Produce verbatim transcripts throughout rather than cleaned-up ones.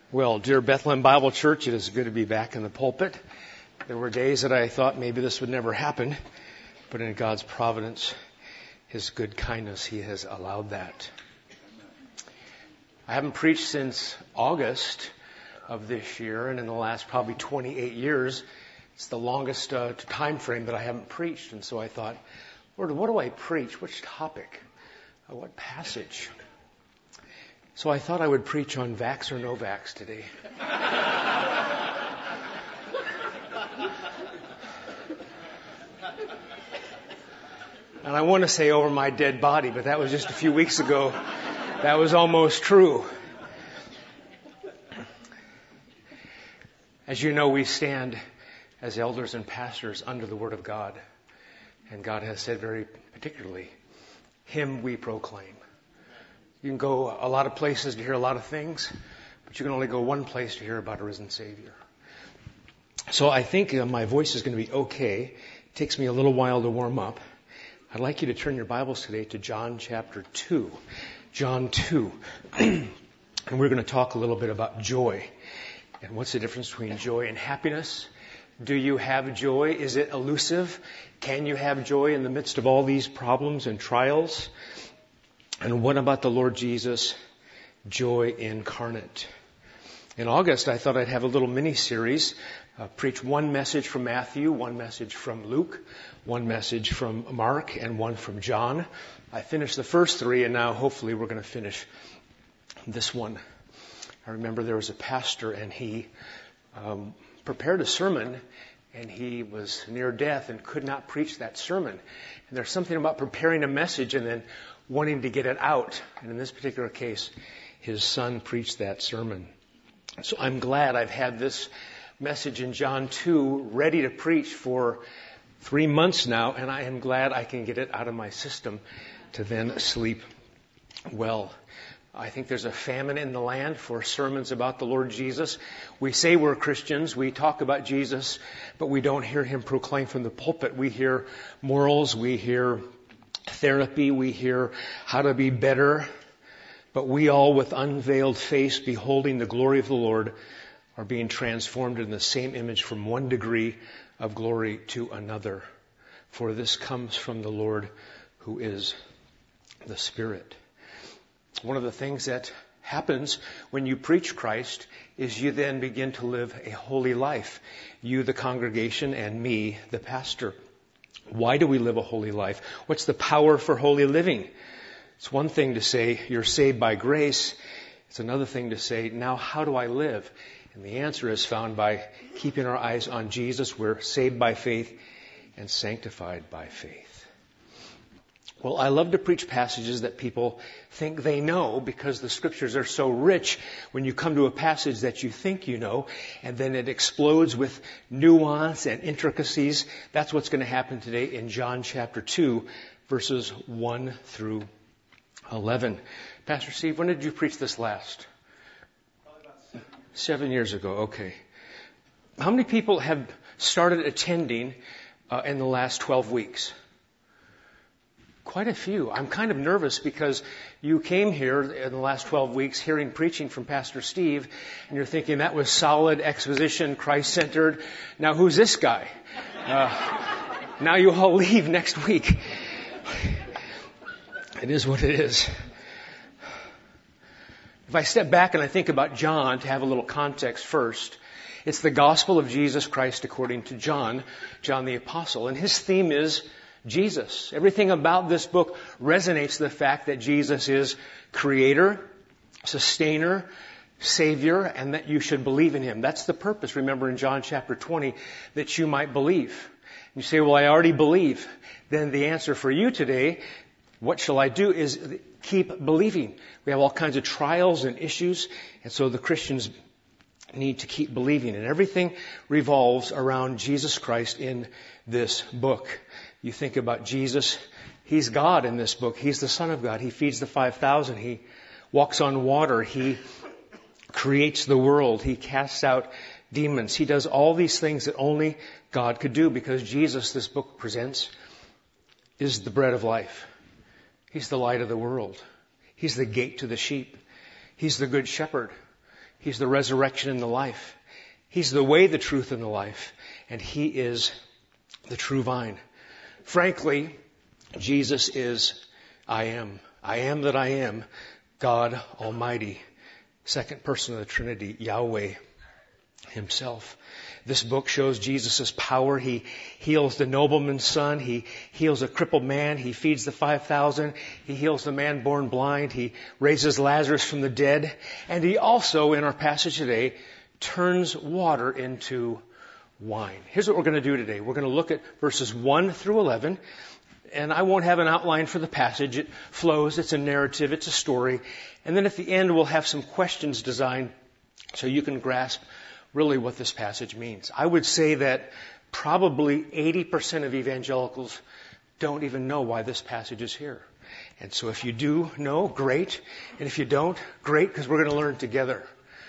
Well, dear Bethlehem Bible Church, it is good to be back in the pulpit. There were days that I thought maybe this would never happen, but in God's providence, His good kindness, He has allowed that. I haven't preached since August of this year, and in the last probably twenty-eight years, it's the longest uh, time frame that I haven't preached. And so I thought, Lord, what do I preach? Which topic? Uh, what passage? So I thought I would preach on vax or no vax today. And I want to say over my dead body, but that was just a few weeks ago. That was almost true. As you know, we stand as elders and pastors under the Word of God. And God has said very particularly, Him we proclaim. You can go a lot of places to hear a lot of things, but you can only go one place to hear about a risen Savior. So I think uh, my voice is going to be okay. It takes me a little while to warm up. I'd like you to turn your Bibles today to John chapter two. John two. And we're going to talk a little bit about joy. And what's the difference between joy and happiness? Do you have joy? Is it elusive? Can you have joy in the midst of all these problems and trials? And what about the Lord Jesus, joy incarnate? In August, I thought I'd have a little mini-series, uh, preach one message from Matthew, one message from Luke, one message from Mark, and one from John. I finished the first three, and now hopefully we're going to finish this one. I remember there was a pastor, and he um, prepared a sermon, and he was near death and could not preach that sermon. And there's something about preparing a message and then wanting to get it out. And in this particular case, his son preached that sermon. So I'm glad I've had this message in John two ready to preach for three months now, and I am glad I can get it out of my system to then sleep well. I think there's a famine in the land for sermons about the Lord Jesus. We say we're Christians, we talk about Jesus, but we don't hear Him proclaimed from the pulpit. We hear morals, we hear therapy, we hear how to be better, but we all with unveiled face beholding the glory of the Lord are being transformed in the same image from one degree of glory to another. For this comes from the Lord who is the Spirit. One of the things that happens when you preach Christ is you then begin to live a holy life. You, the congregation, and me, the pastor. Why do we live a holy life? What's the power for holy living? It's one thing to say you're saved by grace. It's another thing to say, now how do I live? And the answer is found by keeping our eyes on Jesus. We're saved by faith and sanctified by faith. Well, I love to preach passages that people think they know because the scriptures are so rich when you come to a passage that you think you know and then it explodes with nuance and intricacies. That's what's going to happen today in John chapter two, verses one through eleven. Pastor Steve, when did you preach this last? Probably about seven. Seven years ago, okay. How many people have started attending uh, in the last twelve weeks? Quite a few. I'm kind of nervous because you came here in the last twelve weeks hearing preaching from Pastor Steve, and you're thinking that was solid exposition, Christ-centered. Now who's this guy? Uh, now you all leave next week. It is what it is. If I step back and I think about John, to have a little context first, it's the gospel of Jesus Christ according to John, John the Apostle, and his theme is Jesus. Everything about this book resonates the fact that Jesus is creator, sustainer, savior, and that you should believe in Him. That's the purpose, remember in John chapter twenty, that you might believe. You say, well, I already believe. Then the answer for you today, what shall I do, is keep believing. We have all kinds of trials and issues, and so the Christians need to keep believing. And everything revolves around Jesus Christ in this book. You think about Jesus, He's God in this book. He's the Son of God. He feeds the five thousand. He walks on water. He creates the world. He casts out demons. He does all these things that only God could do because Jesus, this book presents, is the bread of life. He's the light of the world. He's the gate to the sheep. He's the good shepherd. He's the resurrection and the life. He's the way, the truth, and the life. And He is the true vine. Frankly, Jesus is I am. I am that I am, God Almighty, second person of the Trinity, Yahweh Himself. This book shows Jesus' power. He heals the nobleman's son. He heals a crippled man. He feeds the five thousand. He heals the man born blind. He raises Lazarus from the dead. And He also, in our passage today, turns water into wine. Here's what we're going to do today. We're going to look at verses one through eleven. And I won't have an outline for the passage. It flows. It's a narrative. It's a story. And then at the end, we'll have some questions designed so you can grasp really what this passage means. I would say that probably eighty percent of evangelicals don't even know why this passage is here. And so if you do know, great. And if you don't, great, because we're going to learn together.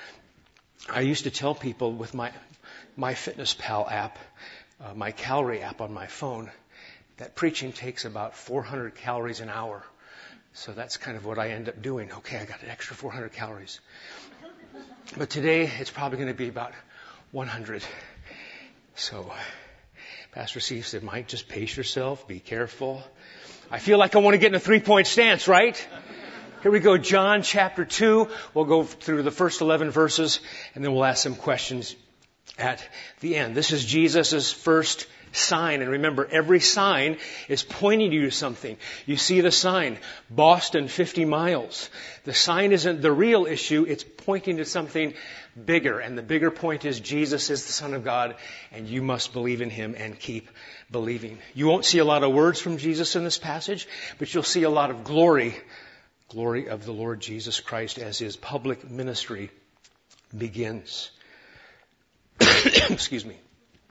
I used to tell people with my MyFitnessPal app, uh, my calorie app on my phone, that preaching takes about four hundred calories an hour. So that's kind of what I end up doing. Okay, I got an extra four hundred calories. But today, it's probably going to be about one hundred. So, Pastor Steve said, Mike, just pace yourself. Be careful. I feel like I want to get in a three-point stance, right? Here we go, John chapter two. We'll go through the first eleven verses, and then we'll ask some questions at the end. This is Jesus' first sign. And remember, every sign is pointing you to something. You see the sign, Boston fifty miles. The sign isn't the real issue. It's pointing to something bigger. And the bigger point is Jesus is the Son of God, and you must believe in Him and keep believing. You won't see a lot of words from Jesus in this passage, but you'll see a lot of glory, glory of the Lord Jesus Christ as His public ministry begins. Excuse me.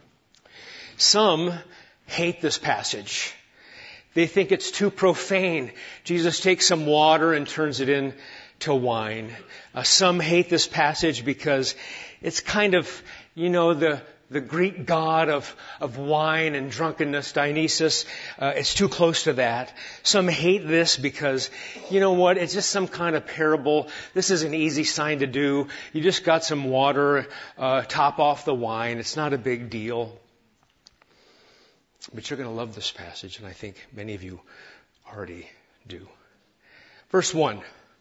Some hate this passage. They think it's too profane. Jesus takes some water and turns it into wine. Uh, some hate this passage because it's kind of, you know, the the Greek god of, of wine and drunkenness, Dionysus. Uh, it's too close to that. Some hate this because, you know what, it's just some kind of parable. This is an easy sign to do. You just got some water, uh, top off the wine. It's not a big deal. But you're going to love this passage, and I think many of you already do. Verse one.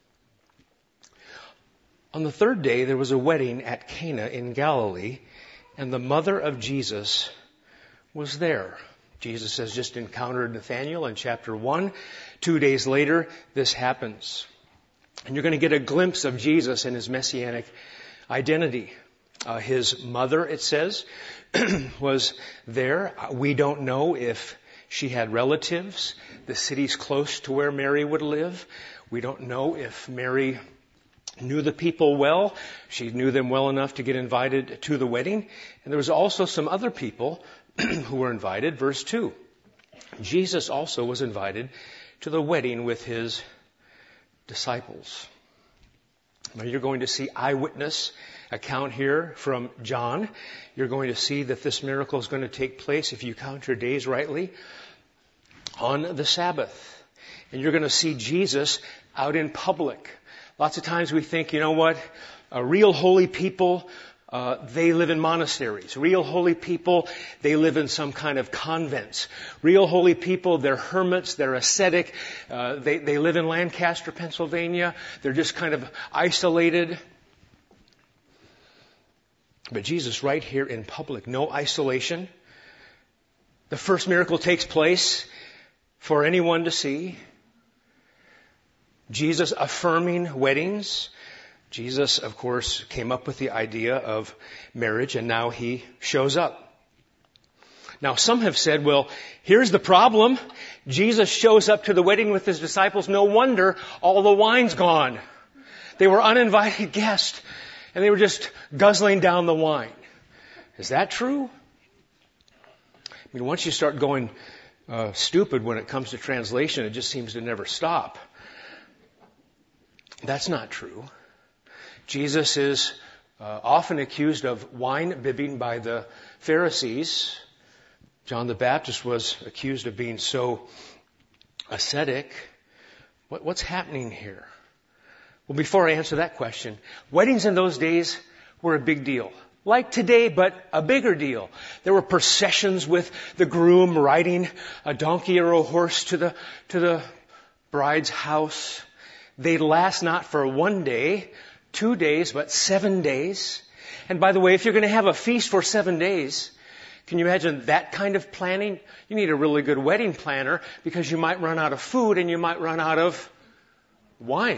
On the third day, there was a wedding at Cana in Galilee, and the mother of Jesus was there. Jesus has just encountered Nathanael in chapter one. Two days later, this happens. And you're going to get a glimpse of Jesus and His messianic identity. Uh, his mother, it says, was there. We don't know if she had relatives. The city's close to where Mary would live. We don't know if Mary knew the people well. She knew them well enough to get invited to the wedding. And there was also some other people who were invited. Verse two. Jesus also was invited to the wedding with His disciples. Now you're going to see eyewitness account here from John. You're going to see that this miracle is going to take place, if you count your days rightly, on the Sabbath. And you're going to see Jesus out in public. Lots of times we think, you know what, uh, real holy people, uh, they live in monasteries. Real holy people, they live in some kind of convents. Real holy people, they're hermits, they're ascetic, uh, they, they live in Lancaster, Pennsylvania. They're just kind of isolated. But Jesus right here in public, no isolation. The first miracle takes place for anyone to see. Jesus affirming weddings. Jesus, of course, came up with the idea of marriage, and now He shows up. Now, some have said, well, here's the problem. Jesus shows up to the wedding with His disciples. No wonder all the wine's gone. They were uninvited guests, and they were just guzzling down the wine. Is that true? I mean, once you start going uh, stupid when it comes to translation, it just seems to never stop. That's not true. Jesus is uh, often accused of wine bibbing by the Pharisees. John the Baptist was accused of being so ascetic. What, what's happening here? Well, before I answer that question, weddings in those days were a big deal. Like today, but a bigger deal. There were processions with the groom riding a donkey or a horse to the, to the bride's house. They'd last not for one day, two days, but seven days. And by the way, if you're going to have a feast for seven days, can you imagine that kind of planning? You need a really good wedding planner because you might run out of food and you might run out of wine.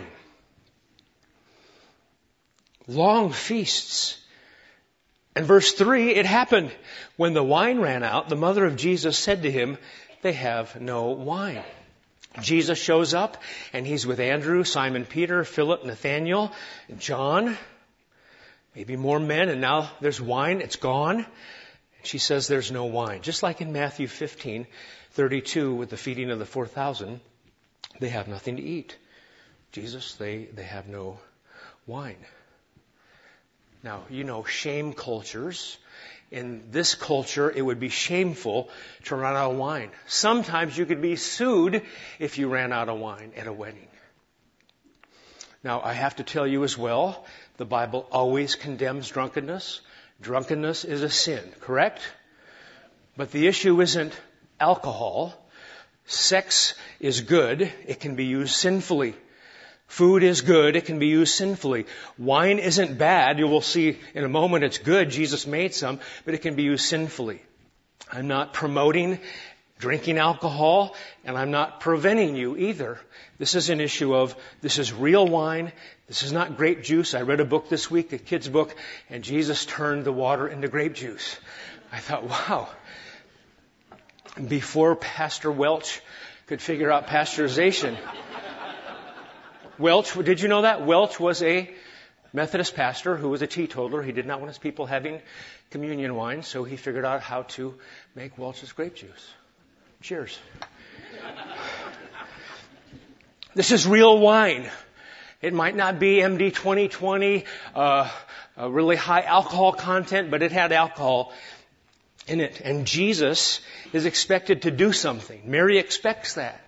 Long feasts. And verse three, it happened when the wine ran out, the mother of Jesus said to him, they have no wine. Jesus shows up and he's with Andrew, Simon Peter, Philip, Nathaniel, John, maybe more men, and now there's wine, it's gone. She says there's no wine. Just like in Matthew fifteen thirty-two with the feeding of the four thousand, they have nothing to eat. Jesus, they, they have no wine. Now, you know, shame cultures. In this culture, it would be shameful to run out of wine. Sometimes you could be sued if you ran out of wine at a wedding. Now, I have to tell you as well, the Bible always condemns drunkenness. Drunkenness is a sin, correct? But the issue isn't alcohol. Sex is good. It can be used sinfully. Food is good. It can be used sinfully. Wine isn't bad. You will see in a moment it's good. Jesus made some, but it can be used sinfully. I'm not promoting drinking alcohol, and I'm not preventing you either. This is an issue of, this is real wine. This is not grape juice. I read a book this week, a kid's book, and Jesus turned the water into grape juice. I thought, wow. Before Pastor Welch could figure out pasteurization. Welch, did you know that? Welch was a Methodist pastor who was a teetotaler. He did not want his people having communion wine, so he figured out how to make Welch's grape juice. Cheers. This is real wine. It might not be M D twenty twenty, uh, a really high alcohol content, but it had alcohol in it. And Jesus is expected to do something. Mary expects that.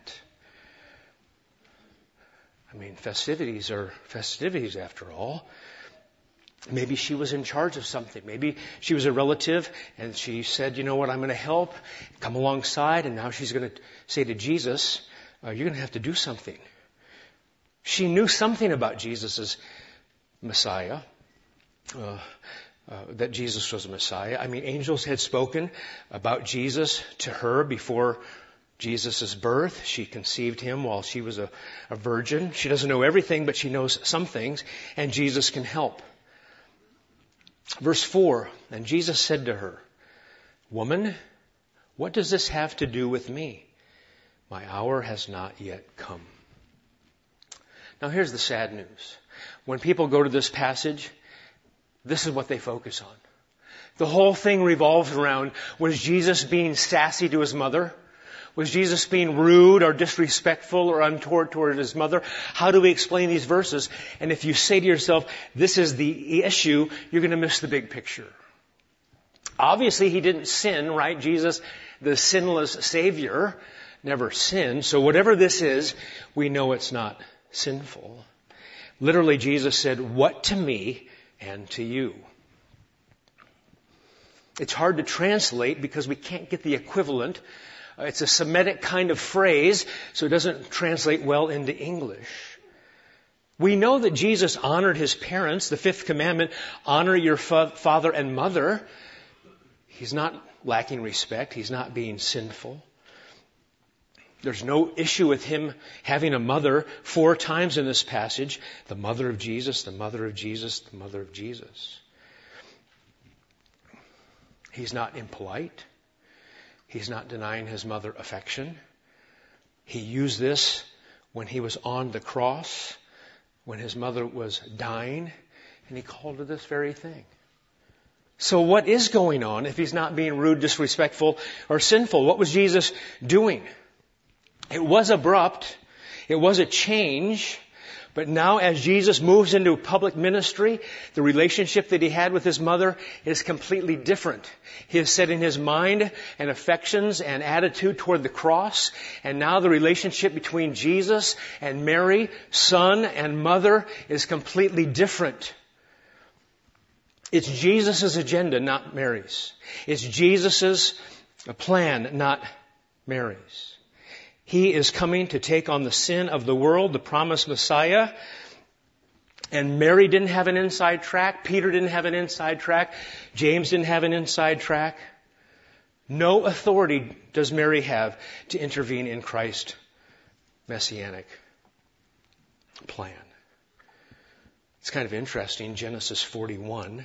I mean, festivities are festivities after all. Maybe she was in charge of something. Maybe she was a relative and she said, you know what, I'm going to help, come alongside, and now she's going to say to Jesus, uh, you're going to have to do something. She knew something about Jesus' Messiah, uh, uh, that Jesus was a Messiah. I mean, angels had spoken about Jesus to her before Jesus' birth. She conceived him while she was a, a virgin. She doesn't know everything, but she knows some things, and Jesus can help. Verse four, and Jesus said to her, woman, what does this have to do with me? My hour has not yet come. Now here's the sad news. When people go to this passage, this is what they focus on. The whole thing revolves around, was Jesus being sassy to his mother? Was Jesus being rude or disrespectful or untoward toward his mother? How do we explain these verses? And if you say to yourself, this is the issue, you're going to miss the big picture. Obviously, he didn't sin, right? Jesus, the sinless Savior, never sinned. So whatever this is, we know it's not sinful. Literally, Jesus said, what to me and to you? It's hard to translate because we can't get the equivalent. It's a Semitic kind of phrase, so it doesn't translate well into English. We know that Jesus honored his parents. The fifth commandment, honor your fa- father and mother. He's not lacking respect. He's not being sinful. There's no issue with him having a mother four times in this passage. The mother of Jesus, the mother of Jesus, the mother of Jesus. He's not impolite. He's not denying his mother affection. He used this when he was on the cross, when his mother was dying, and he called her this very thing. So what is going on if he's not being rude, disrespectful, or sinful? What was Jesus doing? It was abrupt. It was a change. But now as Jesus moves into public ministry, the relationship that he had with his mother is completely different. He has set in his mind and affections and attitude toward the cross. And now the relationship between Jesus and Mary, son and mother, is completely different. It's Jesus' agenda, not Mary's. It's Jesus' plan, not Mary's. He is coming to take on the sin of the world, the promised Messiah. And Mary didn't have an inside track. Peter didn't have an inside track. James didn't have an inside track. No authority does Mary have to intervene in Christ's messianic plan. It's kind of interesting. Genesis forty-one.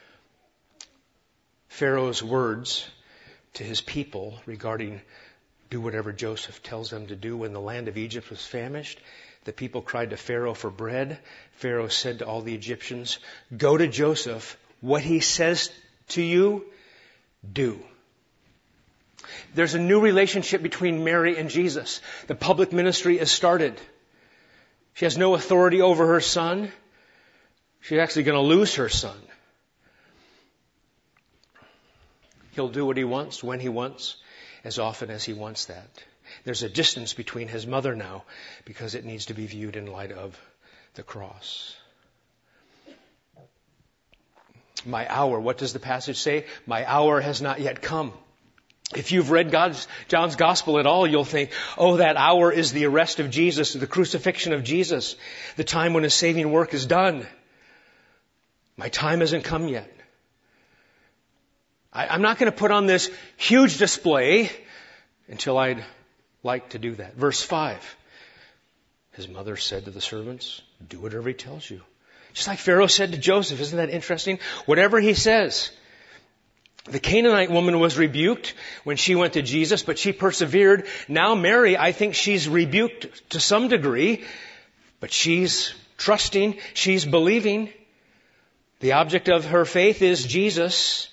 Pharaoh's words to his people regarding do whatever Joseph tells them to do. When the land of Egypt was famished, the people cried to Pharaoh for bread. Pharaoh said to all the Egyptians, go to Joseph. What he says to you, do. There's a new relationship between Mary and Jesus. The public ministry is started. She has no authority over her son. She's actually going to lose her son. He'll do what he wants, when he wants, as often as he wants that. There's a distance between his mother now because it needs to be viewed in light of the cross. My hour, what does the passage say? My hour has not yet come. If you've read God's, John's Gospel at all, you'll think, oh, that hour is the arrest of Jesus, the crucifixion of Jesus, the time when his saving work is done. My time hasn't come yet. I, I'm not going to put on this huge display until I'd like to do that. Verse five. His mother said to the servants, do whatever he tells you. Just like Pharaoh said to Joseph. Isn't that interesting? Whatever he says. The Canaanite woman was rebuked when she went to Jesus, but she persevered. Now Mary, I think she's rebuked to some degree, but she's trusting, she's believing. The object of her faith is Jesus.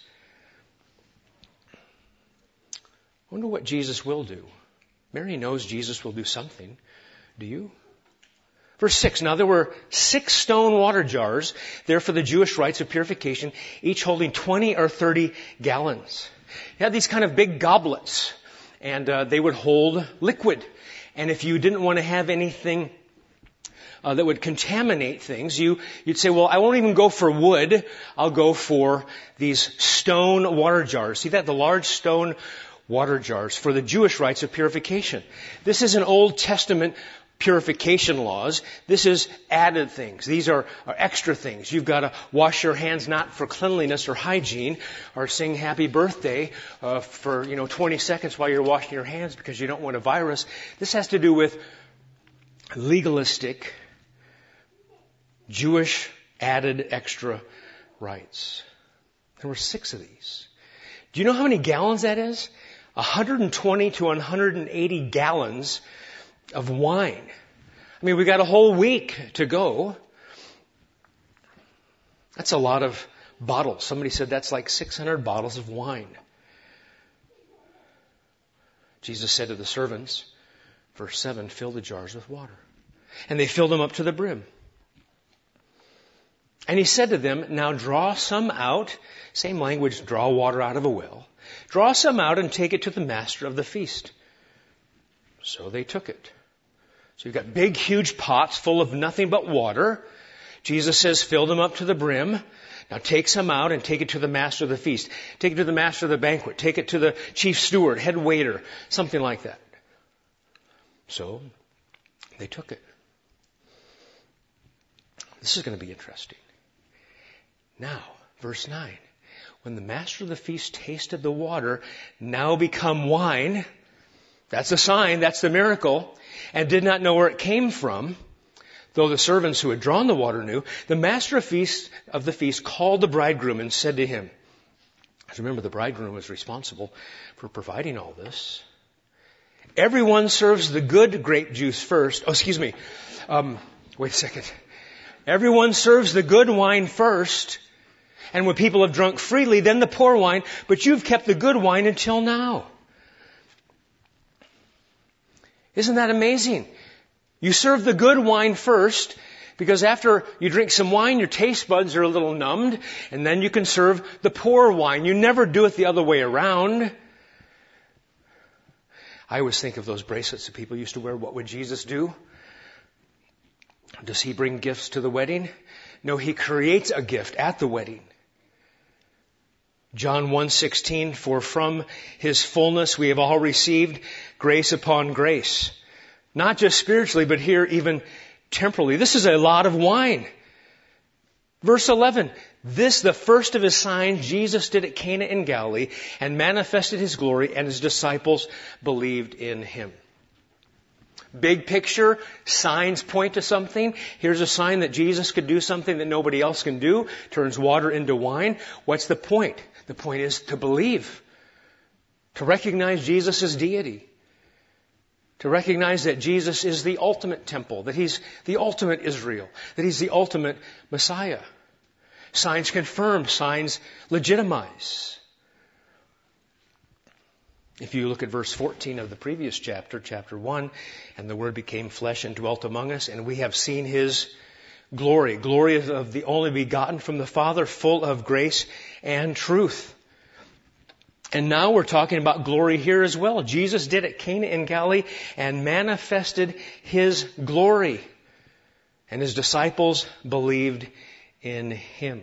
I wonder what Jesus will do. Mary knows Jesus will do something. Do you? Verse six, now there were six stone water jars there for the Jewish rites of purification, each holding twenty or thirty gallons. You had these kind of big goblets, and uh, they would hold liquid. And if you didn't want to have anything uh, that would contaminate things, you, you'd say, well, I won't even go for wood. I'll go for these stone water jars. See that? The large stone water jars for the Jewish rites of purification. This is an Old Testament purification laws. This is added things. These are, are extra things. You've got to wash your hands not for cleanliness or hygiene, or sing happy birthday uh, for, you know, twenty seconds while you're washing your hands because you don't want a virus. This has to do with legalistic, Jewish added extra rites. There were six of these. Do you know how many gallons that is? one hundred twenty to one hundred eighty gallons of wine. I mean, we got a whole week to go. That's a lot of bottles. Somebody said that's like six hundred bottles of wine. Jesus said to the servants, verse seven, fill the jars with water. And they filled them up to the brim. And he said to them, now draw some out. Same language, draw water out of a well. Draw some out and take it to the master of the feast. So they took it. So you've got big, huge pots full of nothing but water. Jesus says, fill them up to the brim. Now take some out and take it to the master of the feast. Take it to the master of the banquet. Take it to the chief steward, head waiter, something like that. So they took it. This is going to be interesting. Now, verse nine. When the master of the feast tasted the water, now become wine, that's a sign, that's the miracle, and did not know where it came from, though the servants who had drawn the water knew, the master of, feast, of the feast called the bridegroom and said to him, remember the bridegroom was responsible for providing all this. Everyone serves the good grape juice first. Oh, excuse me. Um, wait a second. Everyone serves the good wine first, and when people have drunk freely, then the poor wine, but you've kept the good wine until now. Isn't that amazing? You serve the good wine first, Because after you drink some wine, your taste buds are a little numbed, and then you can serve the poor wine. You never do it the other way around. I always think of those bracelets that people used to wear. What would Jesus do? Does he bring gifts to the wedding? No, he creates a gift at the wedding. John one sixteen, for from his fullness we have all received grace upon grace. Not just spiritually, but here even temporally. This is a lot of wine. Verse eleven, this, the first of his signs, Jesus did at Cana in Galilee and manifested his glory, and his disciples believed in him. Big picture, signs point to something. Here's a sign that Jesus could do something that nobody else can do, turns water into wine. What's the point? The point is to believe, to recognize Jesus' deity, to recognize that Jesus is the ultimate temple, that he's the ultimate Israel, that he's the ultimate Messiah. Signs confirm, signs legitimize. If you look at verse fourteen of the previous chapter, chapter one, and the Word became flesh and dwelt among us, and we have seen his glory, glory of the only begotten from the Father, full of grace and truth. And now we're talking about glory here as well. Jesus did at Cana in Galilee and manifested his glory. And his disciples believed in him.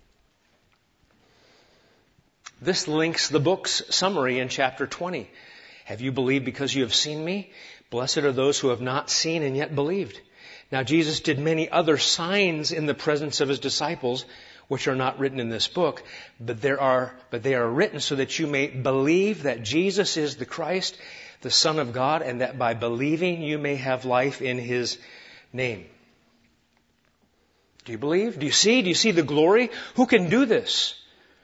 This links the book's summary in chapter twenty. Have you believed because you have seen me? Blessed are those who have not seen and yet believed. Now Jesus did many other signs in the presence of his disciples, which are not written in this book, but there are, but they are written so that you may believe that Jesus is the Christ, the Son of God, and that by believing you may have life in his name. Do you believe? Do you see? Do you see the glory? Who can do this?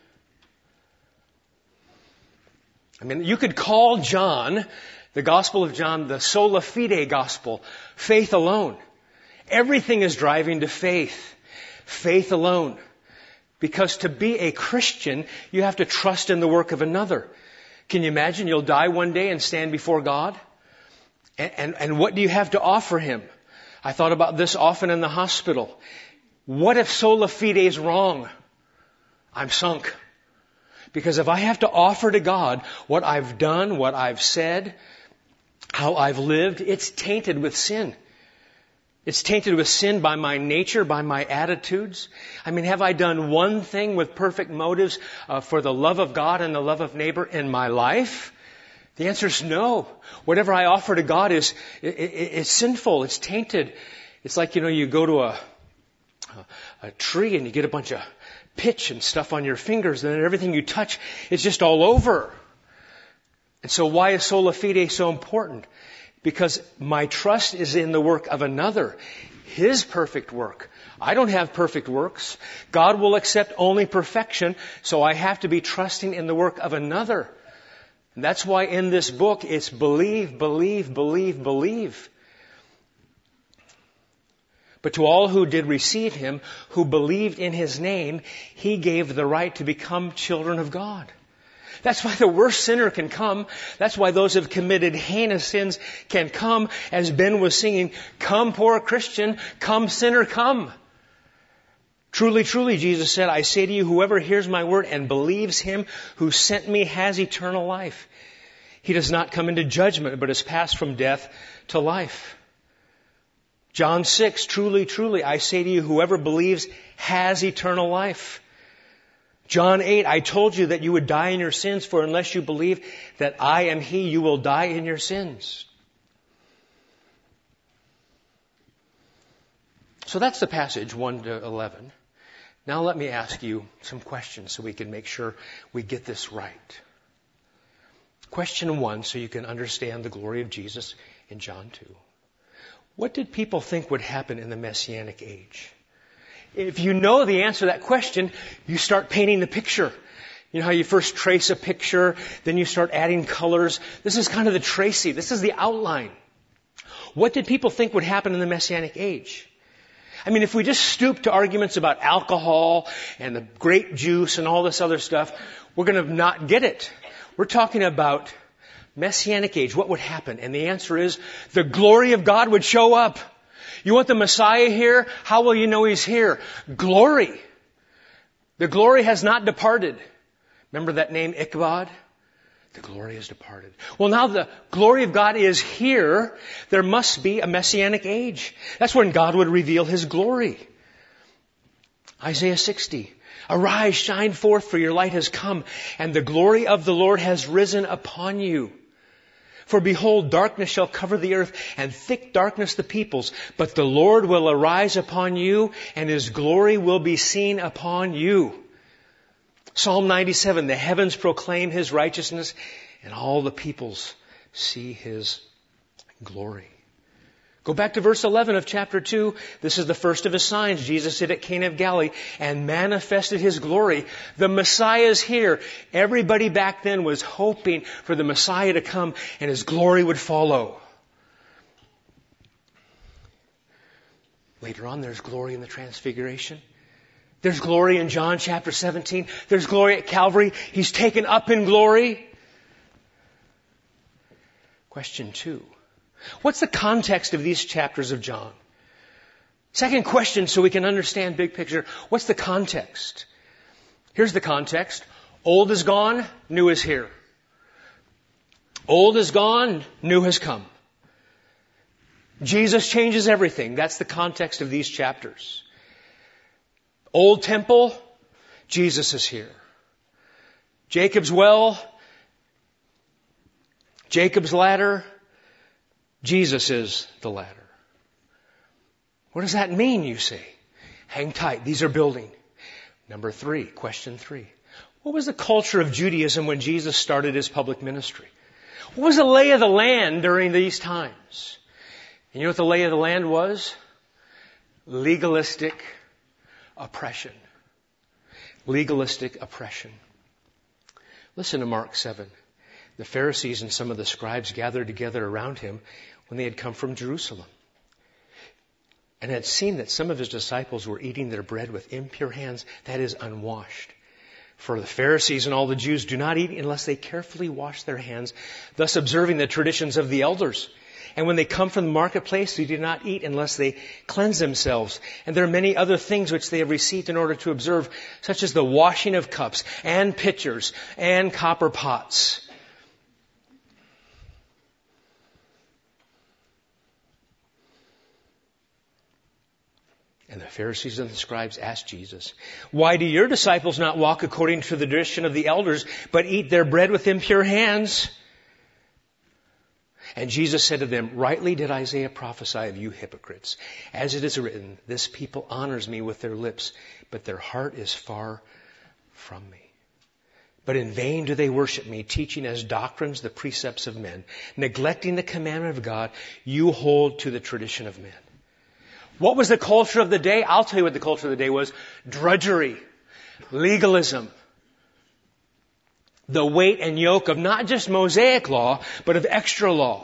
I mean, you could call John, the Gospel of John, the sola fide gospel, faith alone. Everything is driving to faith. Faith alone. Because to be a Christian, you have to trust in the work of another. Can you imagine you'll die one day and stand before God? And, and, and what do you have to offer him? I thought about this often in the hospital. What if sola fide is wrong? I'm sunk. Because if I have to offer to God what I've done, what I've said, how I've lived, it's tainted with sin. It's tainted with sin by my nature, by my attitudes. I mean, have I done one thing with perfect motives uh, for the love of God and the love of neighbor in my life? The answer is no. Whatever I offer to God is it, it, it's sinful. It's tainted. It's like, you know, you go to a, a, a tree and you get a bunch of pitch and stuff on your fingers, and then everything you touch is just all over. And so why is sola fide so important? Because my trust is in the work of another, his perfect work. I don't have perfect works. God will accept only perfection, so I have to be trusting in the work of another. And that's why in this book it's believe, believe, believe, believe. But to all who did receive him, who believed in his name, he gave the right to become children of God. That's why the worst sinner can come. That's why those who have committed heinous sins can come. As Ben was singing, come poor Christian, come sinner, come. Truly, truly, Jesus said, I say to you, whoever hears my word and believes him who sent me has eternal life. He does not come into judgment, but has passed from death to life. John six, truly, truly, I say to you, whoever believes has eternal life. John eight, I told you that you would die in your sins, for unless you believe that I am he, you will die in your sins. So that's the passage one to eleven. Now let me ask you some questions so we can make sure we get this right. Question one, so you can understand the glory of Jesus in John two. What did people think would happen in the Messianic age? If you know the answer to that question, you start painting the picture. You know how you first trace a picture, then you start adding colors. This is kind of the tracing. This is the outline. What did people think would happen in the Messianic age? I mean, if we just stoop to arguments about alcohol and the grape juice and all this other stuff, we're going to not get it. We're talking about Messianic age. What would happen? And the answer is the glory of God would show up. You want the Messiah here? How will you know He's here? Glory. The glory has not departed. Remember that name Ichabod? The glory has departed. Well, now the glory of God is here. There must be a messianic age. That's when God would reveal His glory. Isaiah sixty. Arise, shine forth, for your light has come, and the glory of the Lord has risen upon you. For behold, darkness shall cover the earth, and thick darkness the peoples. But the Lord will arise upon you, and His glory will be seen upon you. Psalm ninety-seven, the heavens proclaim His righteousness, and all the peoples see His glory. Go back to verse eleven of chapter two. This is the first of His signs Jesus did at Cana of Galilee and manifested His glory. The Messiah is here. Everybody back then was hoping for the Messiah to come and His glory would follow. Later on, there's glory in the Transfiguration. There's glory in John chapter seventeen. There's glory at Calvary. He's taken up in glory. Question two. What's the context of these chapters of John? Second question, so we can understand big picture. What's the context? Here's the context. Old is gone, new is here. Old is gone, new has come. Jesus changes everything. That's the context of these chapters. Old temple, Jesus is here. Jacob's well, Jacob's ladder, Jesus is the ladder. What does that mean, you say? Hang tight. These are building. Number three, question three. What was the culture of Judaism when Jesus started His public ministry? What was the lay of the land during these times? And you know what the lay of the land was? Legalistic oppression. Legalistic oppression. Listen to Mark seven. The Pharisees and some of the scribes gathered together around Him when they had come from Jerusalem, and had seen that some of His disciples were eating their bread with impure hands, that is, unwashed. For the Pharisees and all the Jews do not eat unless they carefully wash their hands, thus observing the traditions of the elders. And when they come from the marketplace, they do not eat unless they cleanse themselves. And there are many other things which they have received in order to observe, such as the washing of cups and pitchers and copper pots. And the Pharisees and the scribes asked Jesus, why do your disciples not walk according to the tradition of the elders, but eat their bread with impure hands? And Jesus said to them, rightly did Isaiah prophesy of you hypocrites. As it is written, this people honors me with their lips, but their heart is far from me. But in vain do they worship me, teaching as doctrines the precepts of men. Neglecting the commandment of God, you hold to the tradition of men. What was the culture of the day? I'll tell you what the culture of the day was. Drudgery. Legalism. The weight and yoke of not just Mosaic law, but of extra law.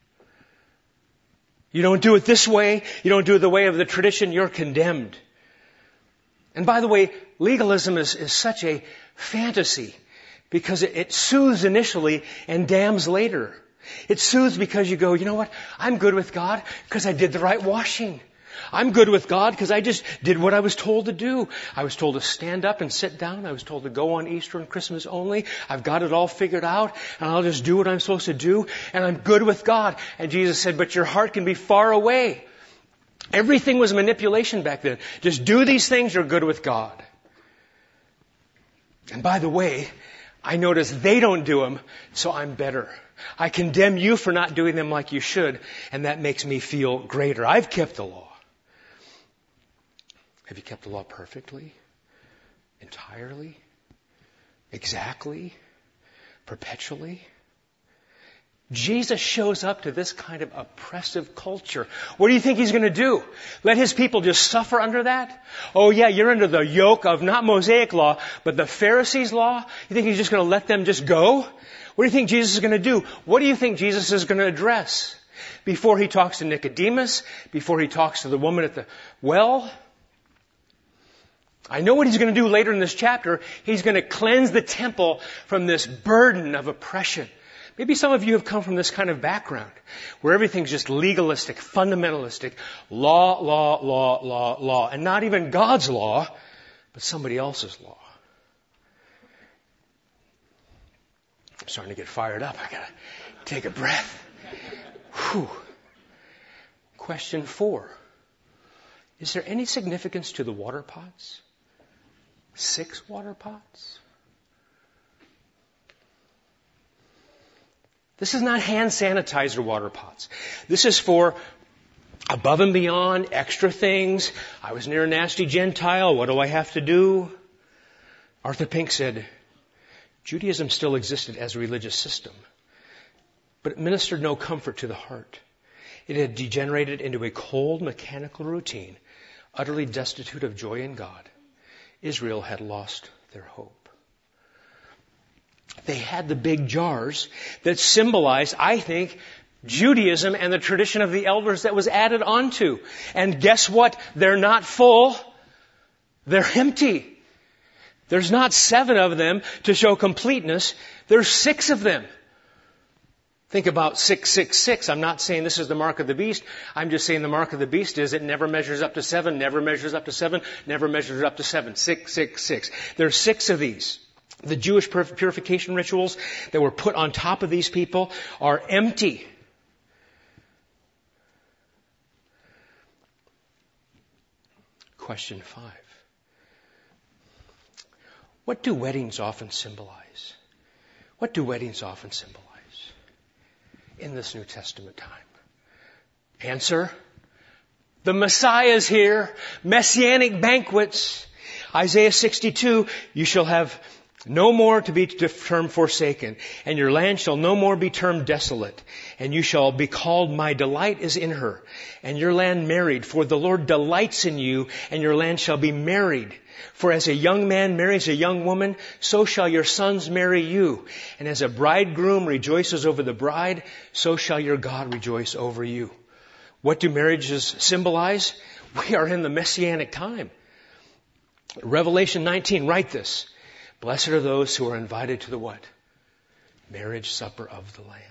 You don't do it this way. You don't do it the way of the tradition. You're condemned. And by the way, legalism is, is such a fantasy because it, it soothes initially and damns later. It soothes because you go, you know what? I'm good with God because I did the right washing. I'm good with God because I just did what I was told to do. I was told to stand up and sit down. I was told to go on Easter and Christmas only. I've got it all figured out, and I'll just do what I'm supposed to do, and I'm good with God. And Jesus said, but your heart can be far away. Everything was manipulation back then. Just do these things, you're good with God. And by the way, I notice they don't do them, so I'm better. I condemn you for not doing them like you should, and that makes me feel greater. I've kept the law. Have you kept the law perfectly? Entirely? Exactly? Perpetually? Jesus shows up to this kind of oppressive culture. What do you think He's going to do? Let His people just suffer under that? Oh yeah, you're under the yoke of not Mosaic law, but the Pharisees' law? You think He's just going to let them just go? What do you think Jesus is going to do? What do you think Jesus is going to address? Before He talks to Nicodemus, before He talks to the woman at the well, I know what He's going to do later in this chapter. He's going to cleanse the temple from this burden of oppression. Maybe some of you have come from this kind of background where everything's just legalistic, fundamentalistic, law, law, law, law, law, and not even God's law, but somebody else's law. I'm starting to get fired up. I gotta take a breath. Whew. Question four. Is there any significance to the water pots? Six water pots? This is not hand sanitizer water pots. This is for above and beyond, extra things. I was near a nasty Gentile. What do I have to do? Arthur Pink said, Judaism still existed as a religious system, but it ministered no comfort to the heart. It had degenerated into a cold, mechanical routine, utterly destitute of joy in God. Israel had lost their hope. They had the big jars that symbolized, I think, Judaism and the tradition of the elders that was added onto. And guess what? They're not full. They're empty. There's not seven of them to show completeness. There's six of them. Think about six six six. I'm not saying this is the mark of the beast. I'm just saying the mark of the beast is it never measures up to seven, never measures up to seven, never measures up to seven. six six six. There's six of these. The Jewish purification rituals that were put on top of these people are empty. Question five. What do weddings often symbolize? What do weddings often symbolize in this New Testament time? Answer. The Messiah is here. Messianic banquets. Isaiah sixty-two, you shall have no more to be termed forsaken, and your land shall no more be termed desolate, and you shall be called, my delight is in her, and your land married, for the Lord delights in you, and your land shall be married. For as a young man marries a young woman, so shall your sons marry you. And as a bridegroom rejoices over the bride, so shall your God rejoice over you. What do marriages symbolize? We are in the Messianic time. Revelation nineteen, write this. Blessed are those who are invited to the what? Marriage supper of the Lamb.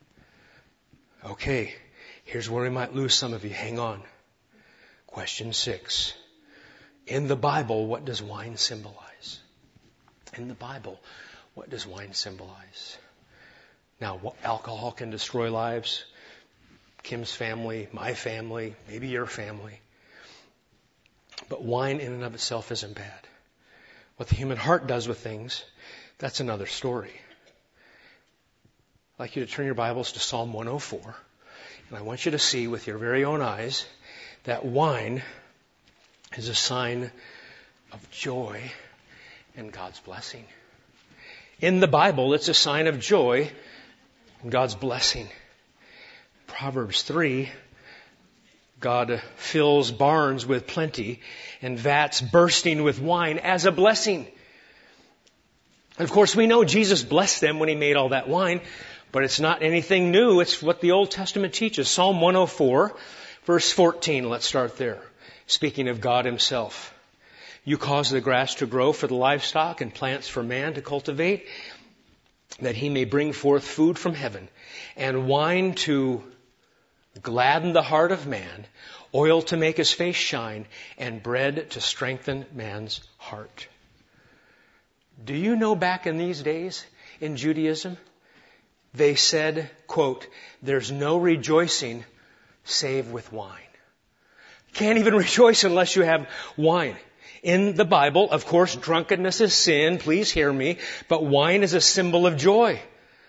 Okay, here's where we might lose some of you. Hang on. Question six. In the Bible, what does wine symbolize? In the Bible, what does wine symbolize? Now, alcohol can destroy lives. Kim's family, my family, maybe your family. But wine in and of itself isn't bad. What the human heart does with things, that's another story. I'd like you to turn your Bibles to Psalm one oh four. And I want you to see with your very own eyes that wine is a sign of joy and God's blessing. In the Bible, it's a sign of joy and God's blessing. Proverbs three, God fills barns with plenty and vats bursting with wine as a blessing. Of course, we know Jesus blessed them when He made all that wine, but it's not anything new. It's what the Old Testament teaches. Psalm one oh four, verse fourteen. Let's start there. Speaking of God Himself. You cause the grass to grow for the livestock and plants for man to cultivate, that he may bring forth food from heaven, and wine to gladden the heart of man, oil to make his face shine, and bread to strengthen man's heart. Do you know back in these days in Judaism, they said, quote, there's no rejoicing save with wine. Can't even rejoice unless you have wine. In the Bible, of course, drunkenness is sin, please hear me, but wine is a symbol of joy.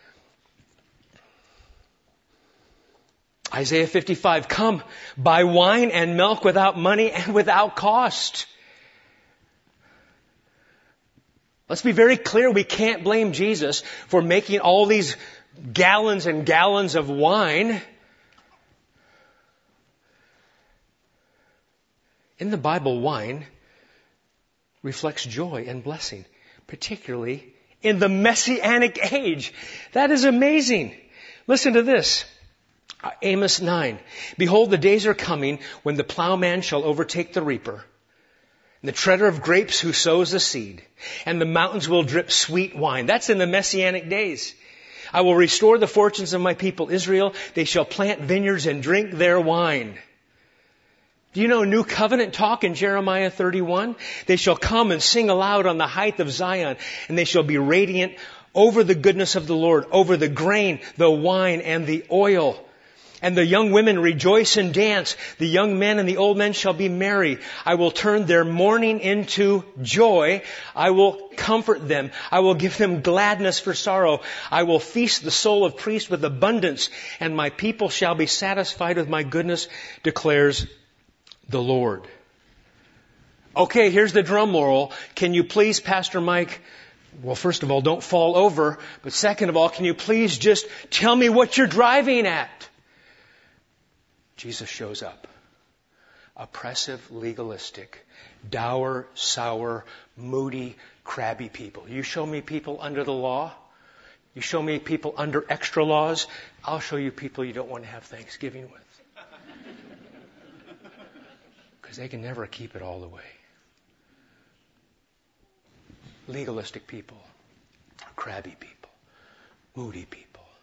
Isaiah fifty-five, come, buy wine and milk without money and without cost. Let's be very clear, we can't blame Jesus for making all these gallons and gallons of wine. In the Bible, wine reflects joy and blessing, particularly in the Messianic age. That is amazing. Listen to this. Amos nine. Behold, the days are coming when the plowman shall overtake the reaper, and the treader of grapes who sows the seed, and the mountains will drip sweet wine. That's in the Messianic days. I will restore the fortunes of my people Israel. They shall plant vineyards and drink their wine. Do you know new covenant talk in Jeremiah thirty-one? They shall come and sing aloud on the height of Zion, and they shall be radiant over the goodness of the Lord, over the grain, the wine, and the oil. And the young women rejoice and dance. The young men and the old men shall be merry. I will turn their mourning into joy. I will comfort them. I will give them gladness for sorrow. I will feast the soul of priests with abundance, and my people shall be satisfied with my goodness, declares the Lord. Okay, here's the drum roll. Can you please, Pastor Mike, well, first of all, don't fall over. But second of all, can you please just tell me what you're driving at? Jesus shows up. Oppressive, legalistic, dour, sour, moody, crabby people. You show me people under the law. You show me people under extra laws. I'll show you people you don't want to have Thanksgiving with. Because they can never keep it all the way. Legalistic people, crabby people, moody people.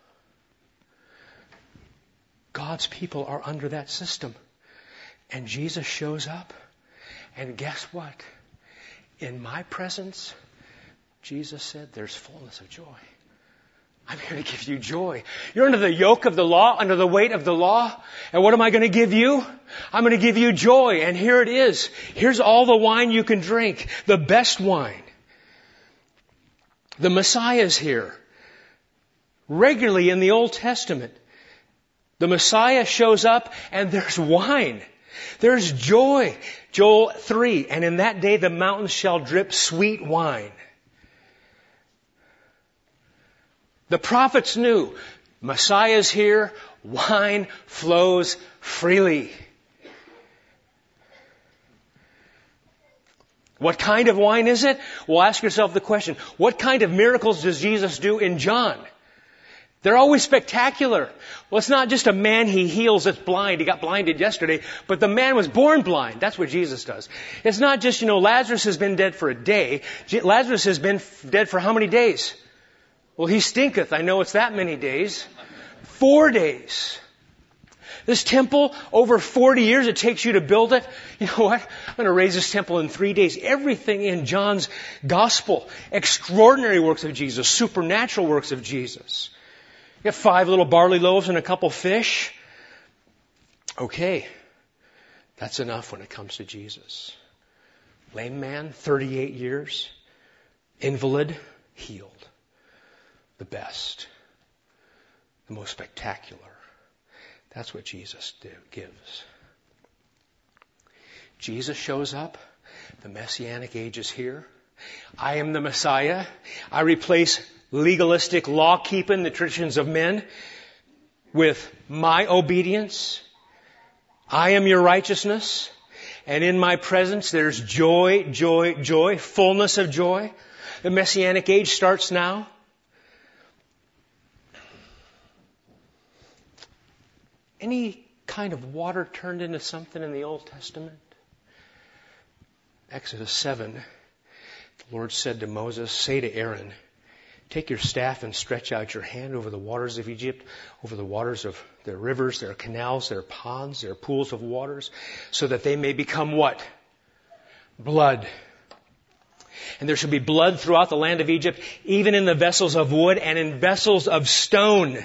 God's people are under that system. And Jesus shows up. And guess what? In my presence, Jesus said, there's fullness of joy. I'm here to give you joy. You're under the yoke of the law, under the weight of the law. And what am I going to give you? I'm going to give you joy. And here it is. Here's all the wine you can drink. The best wine. The Messiah's here. Regularly in the Old Testament, the Messiah shows up and there's wine. There's joy. Joel three, and in that day the mountains shall drip sweet wine. The prophets knew Messiah's here, wine flows freely. What kind of wine is it? Well, ask yourself the question, what kind of miracles does Jesus do in John? They're always spectacular. Well, it's not just a man he heals that's blind. He got blinded yesterday, but the man was born blind. That's what Jesus does. It's not just, you know, Lazarus has been dead for a day. Lazarus has been dead for how many days? Well, he stinketh. I know it's that many days. Four days. This temple, over forty years it takes you to build it. You know what? I'm going to raise this temple in three days. Everything in John's gospel. Extraordinary works of Jesus. Supernatural works of Jesus. You have five little barley loaves and a couple fish. Okay. That's enough when it comes to Jesus. Lame man, thirty-eight years. Invalid, healed. The best. The most spectacular. That's what Jesus gives. Jesus shows up. The Messianic age is here. I am the Messiah. I replace legalistic law-keeping, the traditions of men, with my obedience. I am your righteousness. And in my presence there's joy, joy, joy, fullness of joy. The Messianic age starts now. Any kind of water turned into something in the Old Testament? Exodus seven, the Lord said to Moses, say to Aaron, take your staff and stretch out your hand over the waters of Egypt, over the waters of their rivers, their canals, their ponds, their pools of waters, so that they may become what? Blood. And there shall be blood throughout the land of Egypt, even in the vessels of wood and in vessels of stone.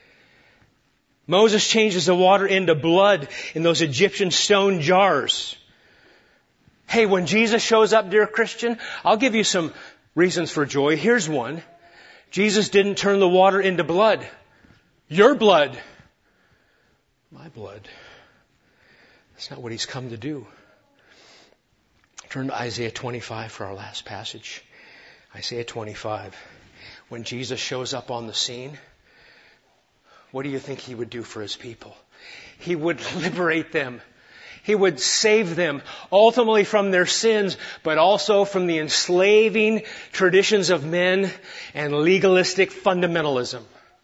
Moses changes the water into blood in those Egyptian stone jars. Hey, when Jesus shows up, dear Christian, I'll give you some reasons for joy. Here's one. Jesus didn't turn the water into blood. Your blood. My blood. That's not what He's come to do. Turn to Isaiah twenty-five for our last passage. Isaiah twenty-five. When Jesus shows up on the scene, what do you think He would do for His people? He would liberate them. He would save them ultimately from their sins, but also from the enslaving traditions of men and legalistic fundamentalism.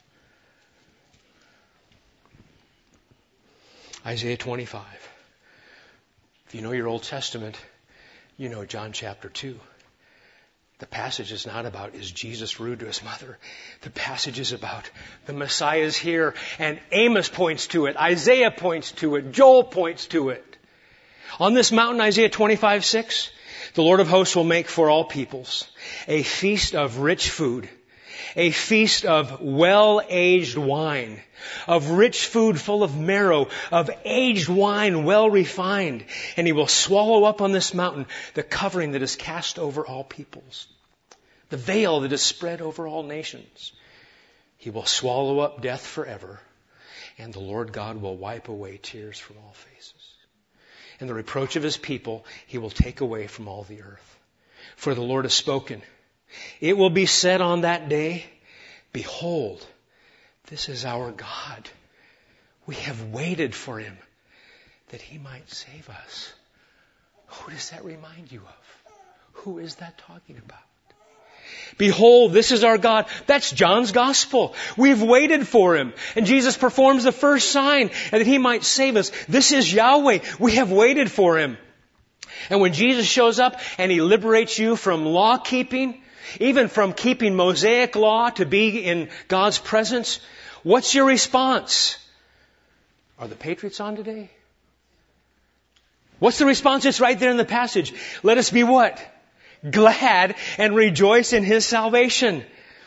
Isaiah twenty-five. If you know your Old Testament, you know John chapter two. The passage is not about, is Jesus rude to his mother? The passage is about, the Messiah is here, and Amos points to it, Isaiah points to it, Joel points to it. On this mountain, Isaiah twenty-five six, the Lord of hosts will make for all peoples a feast of rich food, a feast of well-aged wine, of rich food full of marrow, of aged wine well refined. And he will swallow up on this mountain the covering that is cast over all peoples, the veil that is spread over all nations. He will swallow up death forever, and the Lord God will wipe away tears from all faces. And the reproach of his people he will take away from all the earth. For the Lord has spoken. It will be said on that day, behold, this is our God. We have waited for him that he might save us. Who does that remind you of? Who is that talking about? Behold, this is our God. That's John's gospel. We've waited for him. And Jesus performs the first sign and that he might save us. This is Yahweh. We have waited for him. And when Jesus shows up and he liberates you from law keeping, even from keeping Mosaic law to be in God's presence, what's your response? Are the Patriots on today? What's the response? It's right there in the passage. Let us be what? Glad and rejoice in his salvation.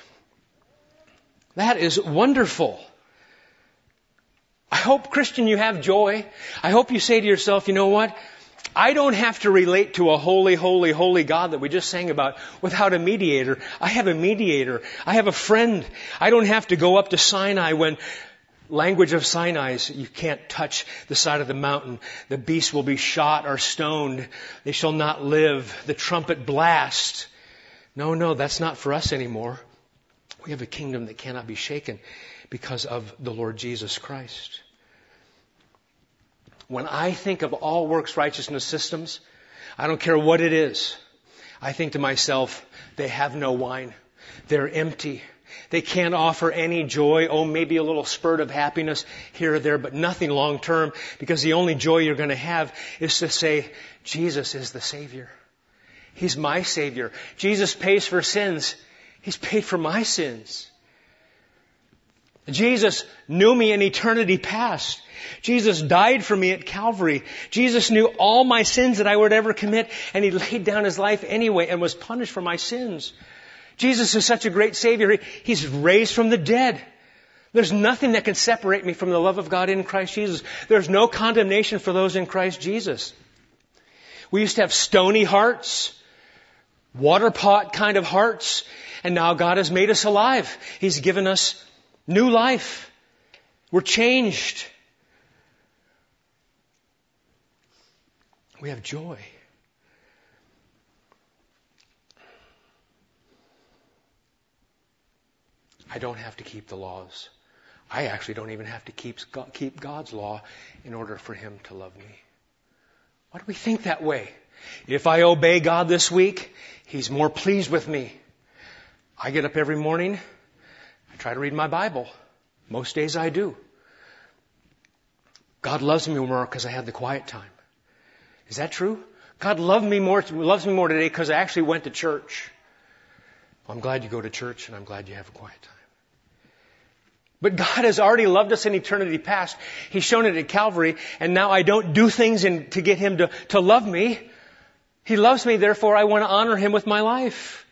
That is wonderful. I hope, Christian, you have joy. I hope you say to yourself, you know what? I don't have to relate to a holy, holy, holy God that we just sang about without a mediator. I have a mediator. I have a friend. I don't have to go up to Sinai when language of Sinai is you can't touch the side of the mountain. The beast will be shot or stoned. They shall not live. The trumpet blast. No, no, that's not for us anymore. We have a kingdom that cannot be shaken because of the Lord Jesus Christ. When I think of all works righteousness systems, I don't care what it is, I think to myself, they have no wine. They're empty. They can't offer any joy. Oh, maybe a little spurt of happiness here or there, but nothing long term, because the only joy you're going to have is to say, Jesus is the Savior. He's my Savior. Jesus pays for sins. He's paid for my sins. Jesus knew me in eternity past. Jesus died for me at Calvary. Jesus knew all my sins that I would ever commit, and he laid down his life anyway and was punished for my sins. Jesus is such a great Savior. He's raised from the dead. There's nothing that can separate me from the love of God in Christ Jesus. There's no condemnation for those in Christ Jesus. We used to have stony hearts, water pot kind of hearts, and now God has made us alive. He's given us new life. We're changed. We have joy. I don't have to keep the laws. I actually don't even have to keep, keep God's law in order for him to love me. Why do we think that way? If I obey God this week, he's more pleased with me. I get up every morning. I try to read my Bible. Most days I do. God loves me more because I had the quiet time. Is that true? God loved me more, loves me more today because I actually went to church. Well, I'm glad you go to church and I'm glad you have a quiet time. But God has already loved us in eternity past. He's shown it at Calvary, and now I don't do things in, to get him to, to love me. He loves me, therefore I want to honor him with my life.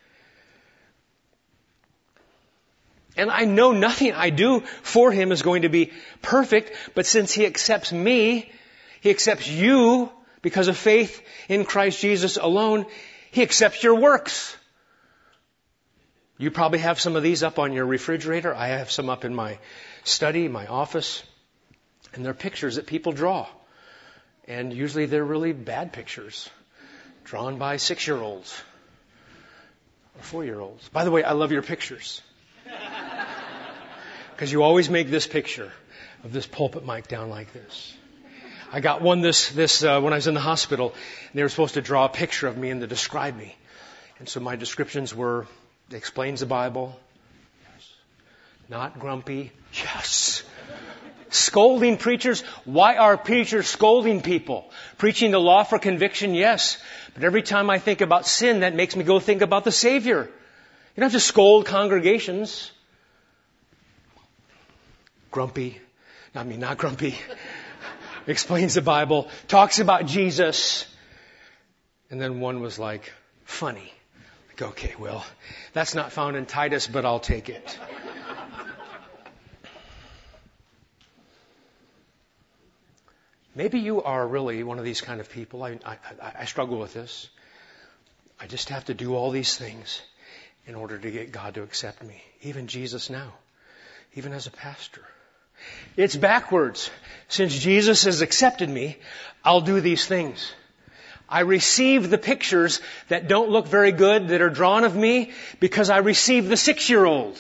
And I know nothing I do for him is going to be perfect, but since he accepts me, he accepts you because of faith in Christ Jesus alone, he accepts your works. You probably have some of these up on your refrigerator. I have some up in my study, my office. And they're pictures that people draw. And usually they're really bad pictures. Drawn by six-year-olds. Or four-year-olds. By the way, I love your pictures. Because you always make this picture of this pulpit mic down like this. I got one this, this uh, when I was in the hospital. And they were supposed to draw a picture of me and to describe me. And so my descriptions were... Explains the Bible. Yes. Not grumpy. Yes. Scolding preachers? Why are preachers scolding people? Preaching the law for conviction? Yes. But every time I think about sin, that makes me go think about the Savior. You don't have to scold congregations. Grumpy. I mean, not grumpy. Explains the Bible. Talks about Jesus. And then one was like, funny. Like, okay, well, that's not found in Titus, but I'll take it. Maybe you are really one of these kind of people. I, I, I struggle with this. I just have to do all these things in order to get God to accept me. Even Jesus now. Even as a pastor. It's backwards. Since Jesus has accepted me, I'll do these things. I receive the pictures that don't look very good, that are drawn of me, because I receive the six-year-old.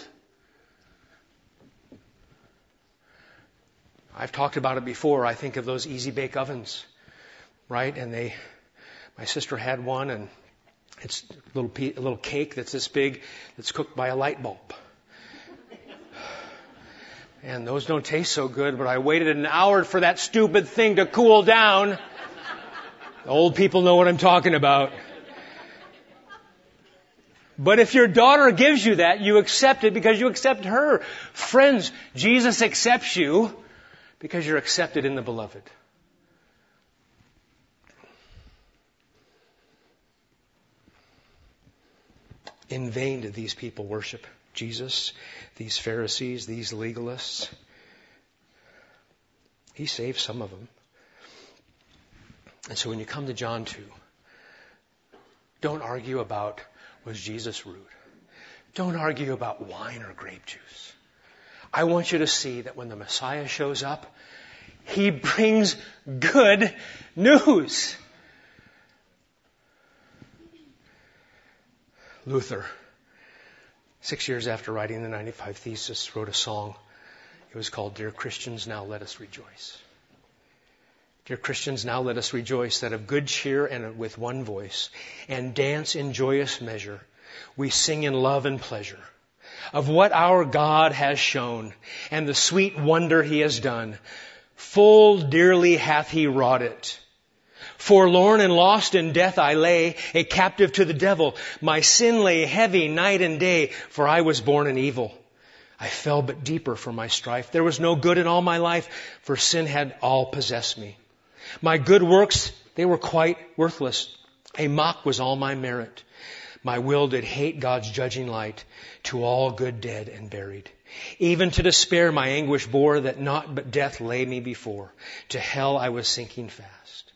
I've talked about it before. I think of those easy bake ovens, right? And they, my sister had one, and it's a little, pe- a little cake that's this big, that's cooked by a light bulb. And those don't taste so good, but I waited an hour for that stupid thing to cool down. The old people know what I'm talking about. But if your daughter gives you that, you accept it because you accept her. Friends, Jesus accepts you because you're accepted in the beloved. In vain did these people worship Jesus, these Pharisees, these legalists. He saved some of them. And so when you come to John two, don't argue about, was Jesus rude? Don't argue about wine or grape juice. I want you to see that when the Messiah shows up, He brings good news. Luther, six years after writing the ninety-five Thesis, wrote a song. It was called, Dear Christians, Now Let Us Rejoice. Dear Christians, now let us rejoice that of good cheer and with one voice, and dance in joyous measure, we sing in love and pleasure of what our God has shown and the sweet wonder He has done. Full dearly hath He wrought it. Forlorn and lost in death I lay, a captive to the devil. My sin lay heavy night and day, for I was born in evil. I fell but deeper for my strife. There was no good in all my life, for sin had all possessed me. My good works, they were quite worthless. A mock was all my merit. My will did hate God's judging light, to all good dead and buried. Even to despair my anguish bore, that naught but death lay me before. To hell I was sinking fast.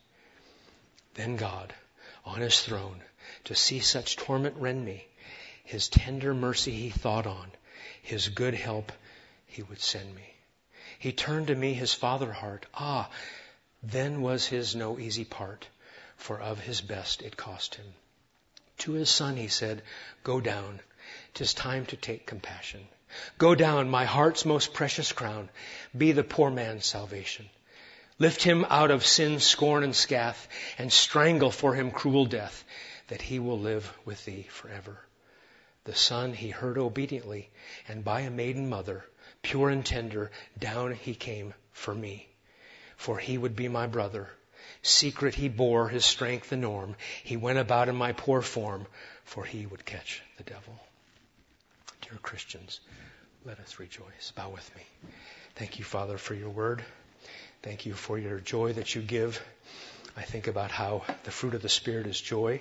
Then God, on His throne, to see such torment rend me, His tender mercy He thought on, His good help He would send me. He turned to me His father heart. Ah, then was His no easy part, for of His best it cost Him. To His Son He said, Go down, 'tis time to take compassion. Go down, my heart's most precious crown, be the poor man's salvation. Lift him out of sin's scorn and scath, and strangle for him cruel death, that he will live with Thee forever. The Son He heard obediently, and by a maiden mother, pure and tender, down He came for me. For He would be my brother. Secret He bore His strength the norm. He went about in my poor form, for He would catch the devil. Dear Christians, let us rejoice. Bow with me. Thank You, Father, for Your word. Thank You for Your joy that You give. I think about how the fruit of the Spirit is joy.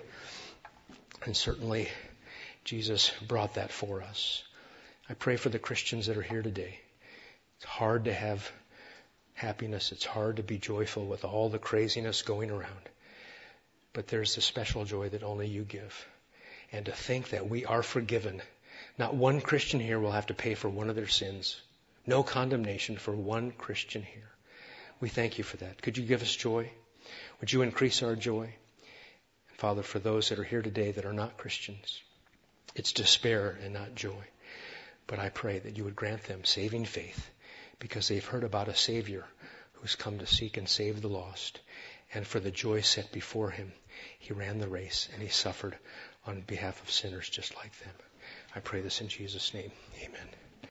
And certainly Jesus brought that for us. I pray for the Christians that are here today. It's hard to have happiness. It's hard to be joyful with all the craziness going around. But there's a special joy that only You give. And to think that we are forgiven. Not one Christian here will have to pay for one of their sins. No condemnation for one Christian here. We thank You for that. Could You give us joy? Would You increase our joy? And Father, for those that are here today that are not Christians, it's despair and not joy. But I pray that You would grant them saving faith, because they've heard about a Savior who's come to seek and save the lost. And for the joy set before Him, He ran the race and He suffered on behalf of sinners just like them. I pray this in Jesus' name. Amen.